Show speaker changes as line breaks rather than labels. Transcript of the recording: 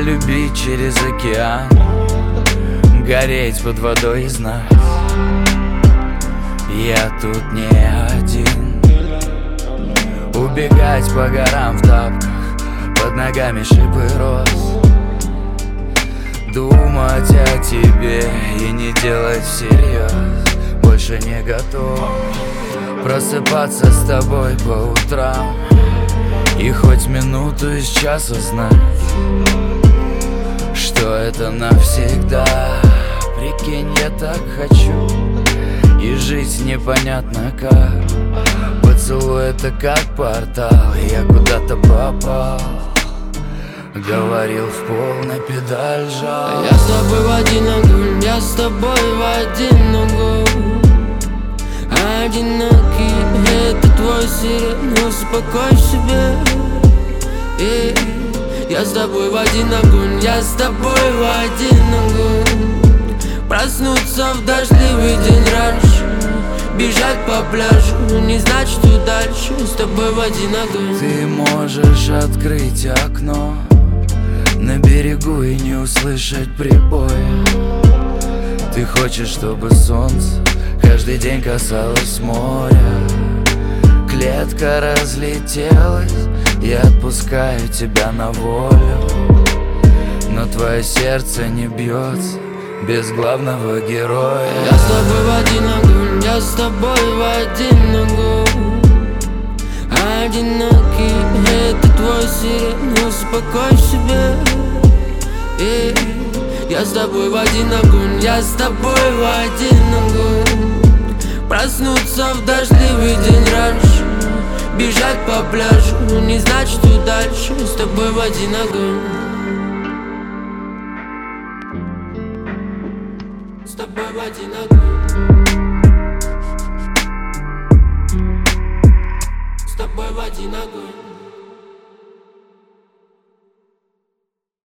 любить через океан, гореть под водой и знать, я тут не один. Убегать по горам в тапках, под ногами шипы роз, думать о тебе и не делать всерьез. Больше не готов просыпаться с тобой по утрам и хоть минуту из часа знать, что это навсегда. Прикинь, я так хочу и жить непонятно как. Поцелуй — это как портал, и я куда-то попал. Говорил в пол, на педаль жал.
Я с тобой в один огонь, я с тобой в один огонь. Одинокий, это твой сирен, успокой себе. Я с тобой в один огонь, я с тобой в один огонь. Проснуться в дождливый день раньше, бежать по пляжу, не знать, что дальше. С тобой в один огонь.
Ты можешь открыть окно на берегу и не услышать прибоя. Ты хочешь, чтобы солнце каждый день касалось моря. Клетка разлетелась, я отпускаю тебя на волю, но твое сердце не бьется без главного героя.
Я с тобой в один огонь, я с тобой в один огонь. Одинокий, это твой сирен, успокой себе. Я с тобой в один огонь, я с тобой в один огонь. Проснуться в дождливый день раньше, бежать по пляжу, не знать, что дальше. С тобой в один огонь. С тобой в один огонь. С тобой в один огонь.